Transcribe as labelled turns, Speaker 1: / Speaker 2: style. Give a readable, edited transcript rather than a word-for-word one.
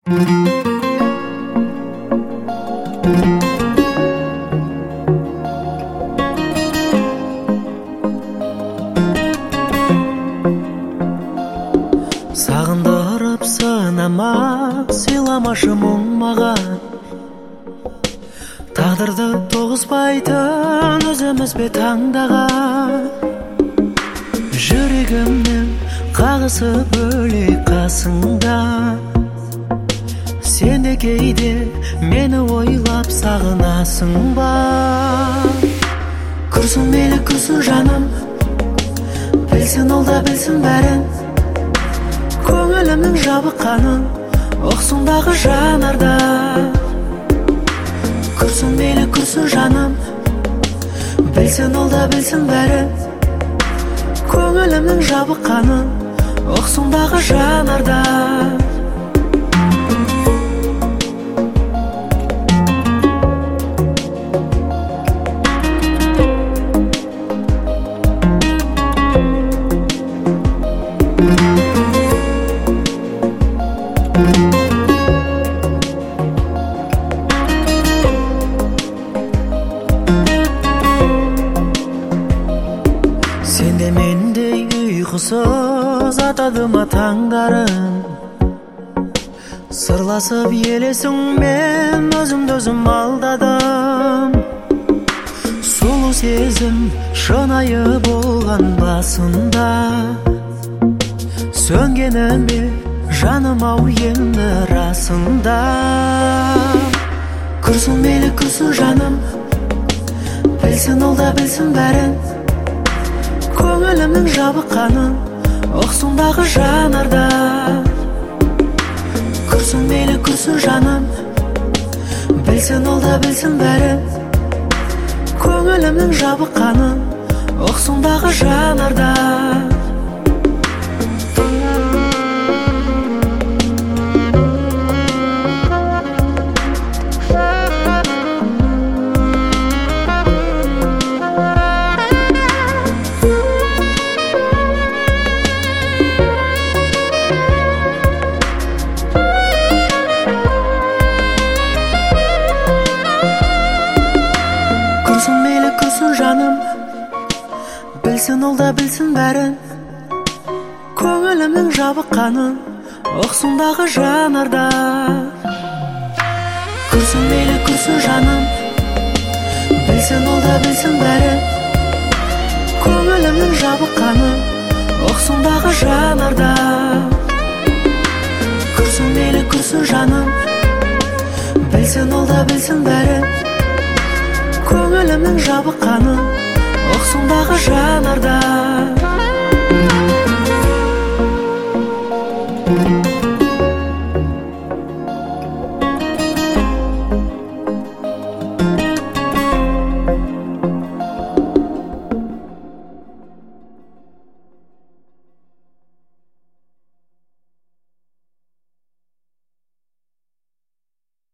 Speaker 1: Сағындырып сынама, сыйламашы мұң маған. Тағдырды тоғыспайтын өзіміз бе таңдаған. Жүрегімнің қағысы бөлек қасыңда. Сен де кейде мені ойлап сағынасың ба? Күрсін мейлі күрсін жаным, білсін ол да білсін бәрін. Көңілімнің жабыққанын ұқсын дағы жанарда. Күрсін мейлі күрсін жаным, білсін ол да білсін бәрін. Көңілімнің жабыққанын ұқсын дағы жанарда. Сенде мендей ұйқысыз атады ма таңдарың? Сырласып елесің, мен өзімді өзім алдадым. Сұлу сезім шынайы болған басында. Сөнгеніме жаным ау енді расында. Күрсін мейлі күрсін жаным, білсін ол да білсін бәрін. Көңілімнің жабыққанын ұқсын дағы жанарда. Күрсін мейлі күрсін жаным, білсін ол да білсін бәрін. Көңілімнің жабыққанын ұқсын дағы жанарда. Күрсін мейлі күрсін жаным, білсін ол да білсін бәрін. Көңілімнің жабыққанын ұқсын дағы жанарда. Күрсін мейлі күрсін жаным, білсін ол да білсін бәрін. Көңілімнің жабыққанын ұқсын дағы жанарда. Күрсін мейлі күрсін жаным, білсін ол да білсін бәрін. Көңілімнің жабыққанын ұқсын дағы жанарда.